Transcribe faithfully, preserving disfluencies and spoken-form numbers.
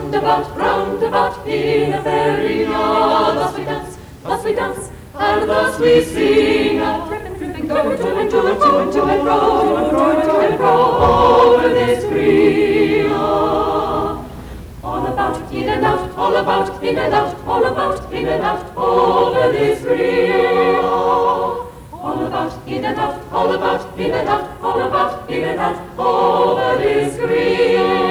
Round about, round about, in a fairy yard. Thus we dance, thus we dance, and thus we sing. A trip and trip and go to and to and to and to and fro, to and fro, to and fro over this green. All about, in and out, all about, in and out, all about, in and out over this green. All about, in and out, all about, in and out, all about, in and out over this green.